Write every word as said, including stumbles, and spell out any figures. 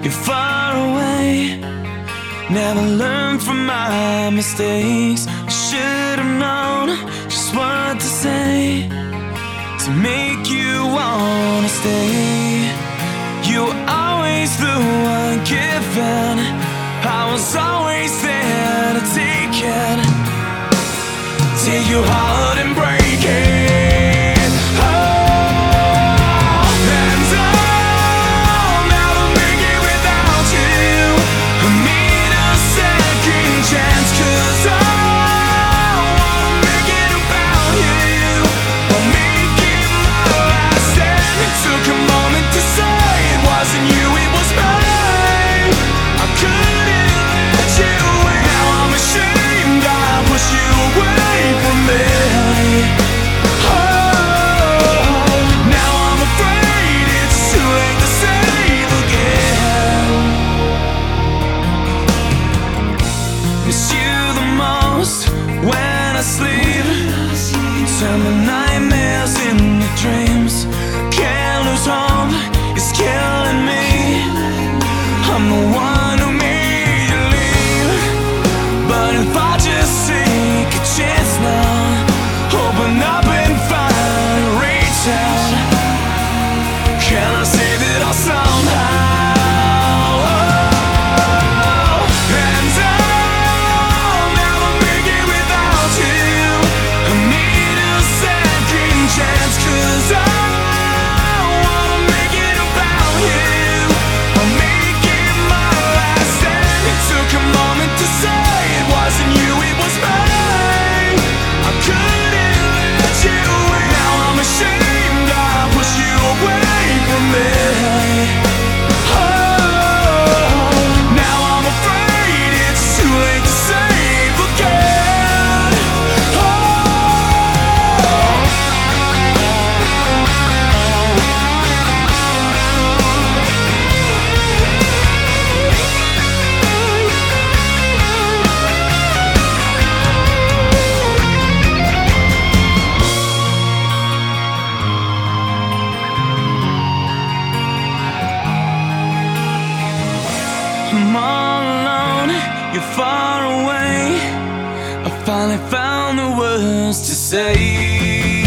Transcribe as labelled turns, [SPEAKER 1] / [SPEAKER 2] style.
[SPEAKER 1] you're far away. Never learned from my mistakes. I should have known just what to say to make you wanna stay. You were always the one giving, I was always there to take it, take your heart and break it. Oh, and I'll never make it without you. I need a second chance, 'cause I wanna make it about you. I'll make it my last, and it took a moment to say it wasn't you, it was me. I couldn't let you in. Now I'm ashamed I pushed you away from me. Oh, now I'm afraid it's too late to save again. Miss you the most when I sleep, turn the nightmares into dreams. Can't lose hope, it's killing me. I'm the one who made you leave, but if I just take a chance now, open up and find, reach out, can I save it all somehow? Oh, and I'll never make it without you. I need a second chance, 'cause I wanna make it about you. I'll make it my last, and it took a moment to say it wasn't you, it was me. I couldn't let you in. Now I'm ashamed I pushed you away from me. Oh, now I'm afraid it's too late to save again. I'm all alone, you're far away. I finally found the words to say.